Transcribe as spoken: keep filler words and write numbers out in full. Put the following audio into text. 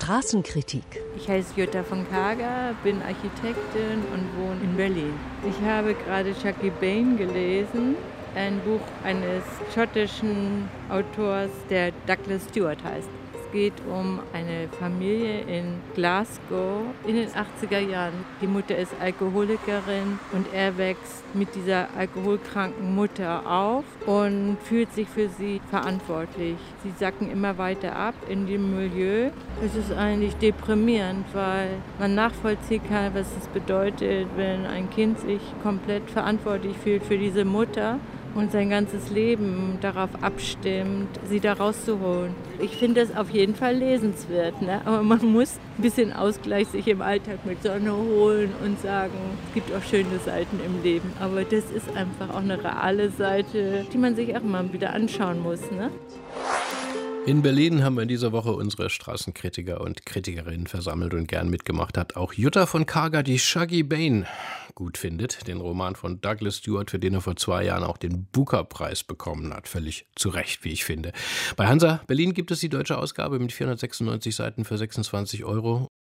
Straßenkritik. Ich heiße Jutta von Kager, bin Architektin und wohne in Berlin. Ich habe gerade Chucky Bain gelesen, ein Buch eines schottischen Autors, der Douglas Stewart heißt. Es geht um eine Familie in Glasgow in den achtziger Jahren. Die Mutter ist Alkoholikerin und er wächst mit dieser alkoholkranken Mutter auf und fühlt sich für sie verantwortlich. Sie sacken immer weiter ab in dem Milieu. Es ist eigentlich deprimierend, weil man nachvollziehen kann, was es bedeutet, wenn ein Kind sich komplett verantwortlich fühlt für diese Mutter und sein ganzes Leben darauf abstimmt, sie da rauszuholen. Ich finde es auf jeden Fall lesenswert, ne? Aber man muss ein bisschen Ausgleich sich im Alltag mit Sonne holen und sagen, es gibt auch schöne Seiten im Leben. Aber das ist einfach auch eine reale Seite, die man sich auch mal wieder anschauen muss, ne? In Berlin haben wir in dieser Woche unsere Straßenkritiker und Kritikerinnen versammelt und gern mitgemacht hat auch Jutta von Kager, die Chucky Bain gut findet, den Roman von Douglas Stewart, für den er vor zwei Jahren auch den Booker-Preis bekommen hat. Völlig zu Recht, wie ich finde. Bei Hansa Berlin gibt es die deutsche Ausgabe mit vierhundertsechsundneunzig Seiten für sechsundzwanzig Euro